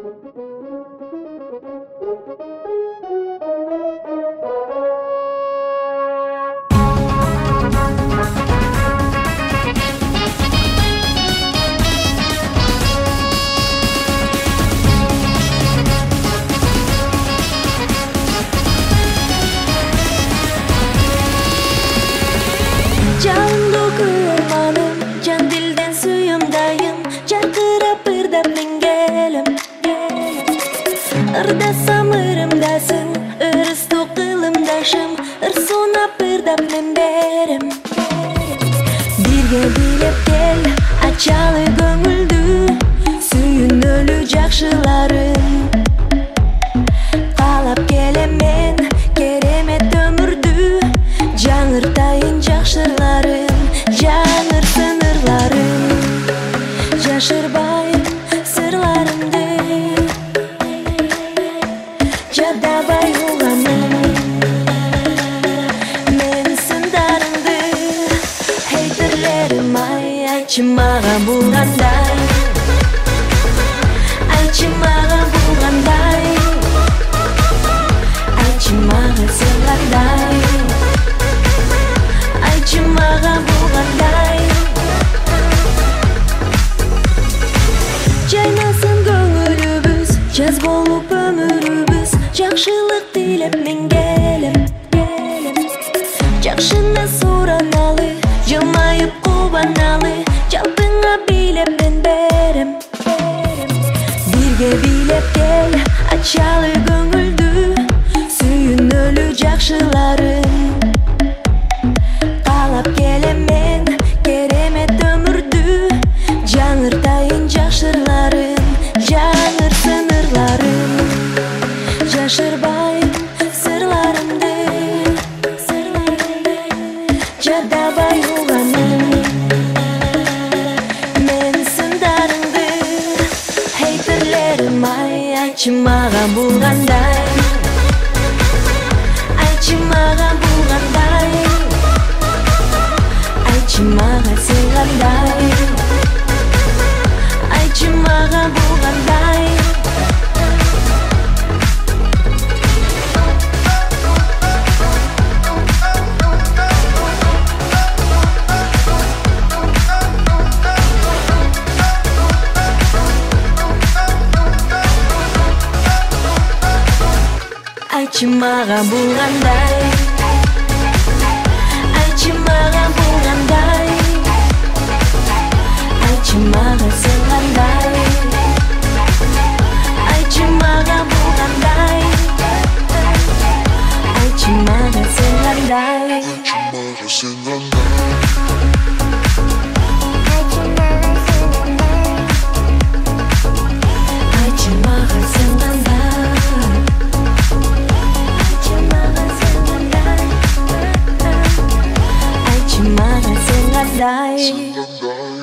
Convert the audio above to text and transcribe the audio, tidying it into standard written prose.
Canımda kırmanım, can dilden suyumdayım. Çarkırıp ırdap mengelim. Irdasam ırımdasın, ırıs toqılımdaşım. Irsonap ırdap memberim. Birge bilep gel, açalı göңүлдү. Suyun ölü jakşılarım. Қалап келем мен, керемет өмүрдү. Жаңыртайын жакшырларым, жаңыр сынырларым. Жашырбай сырларымды, жадабай уланым. Мен сындарымды, хейтерлерим ай, айтчы мага бул кандай. Айтчы мага бул кандай. Айтчы мага сен кандай. Айтчы мага бул кандай. Жайнасын көңүлүбүз, жаз болуп өмүрүбүз. Жакшылык тилеп мен келем. Жакшына сураналы, жылмайып кубаналы. Жалпыңа билеп мен берем. Бирге билеп кел, ачалы көңүлдү. Сүйүн өлү жакшыларым. Қалап келем мен, керемет өмүрдү. Жаңыртайын жакшырларым, жаңыр сынырларым. Жашырбай сырларымды, жадабай уланым. Мен сындарымды, хейтерлерим ай, айтчы мага бул кандай. Айтчы мага бул кандай. Айтчы мага сен кандай. Айтчы мага бул кандай. Айтчы мага бул кандай. Айтчы мага бул кандай. Айтчы мага сен кандай. Айтчы мага бул кандай. Айтчы мага сен кандай. Айтчы мага сен кандай. Айтчы мага сен кандай.